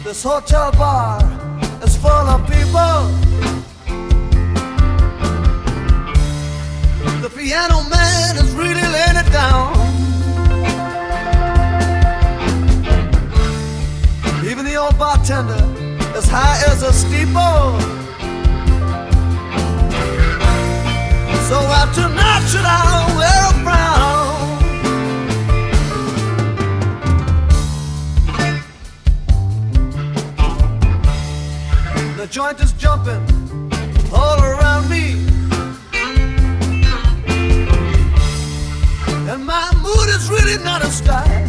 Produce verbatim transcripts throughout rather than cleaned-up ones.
This hotel bar is full of people. The piano man is really laying it down. Even the old bartender, as high as a steeple. So why tonight should I wear a frown? The joint is jumping all around me, and my mood is really not a style.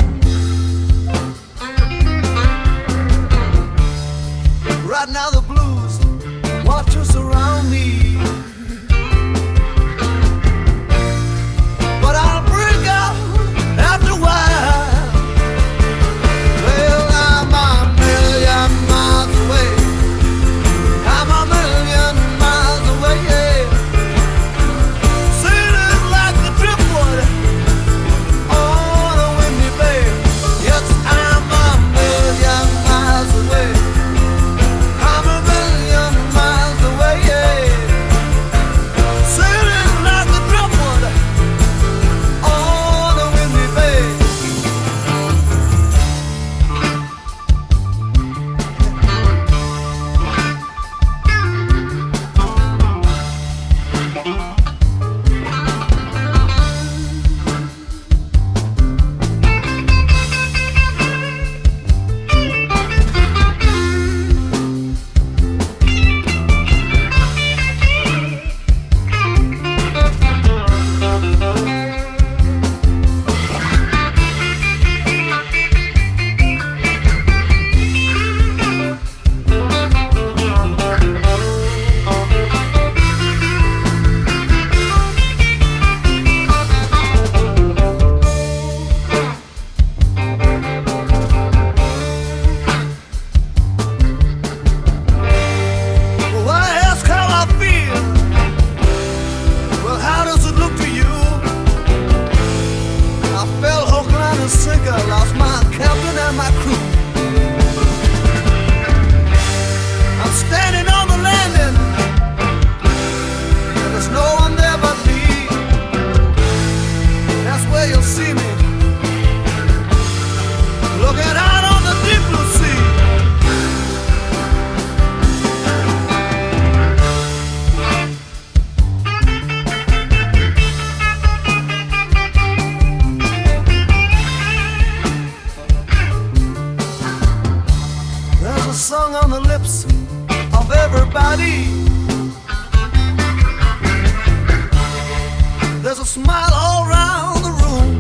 Right now the blues want to surround me, but I'll break out after a while. Well, I'm a million miles away. I'm a million miles away, yeah. Sailing like the driftwood on a windy bay. Yes, I'm a million miles away. I'm a million miles away, yeah. Sailing like the driftwood on a windy bay. Why ask how I feel? Well, how does it look to you? I fell hook, line, and sinker, lost my captain and my crew. I'm standing on the landing, and there's no one there but me. That's where you'll see me, looking out on the deep blue sea. There's a song on the lips of everybody. There's a smile all around the room.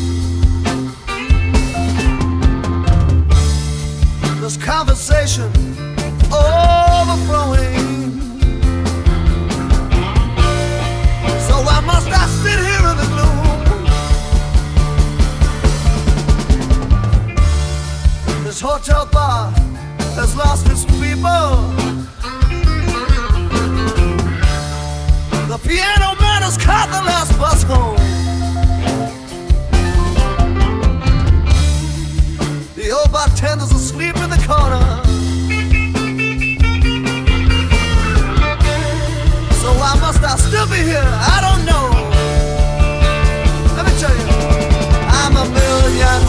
There's conversation overflowing. So why must I sit here in the gloom? This hotel bar has lost its people. The piano man has caught the last bus home. The old bartender's asleep in the corner. So why must I still be here? I don't know. Let me tell you, I'm a million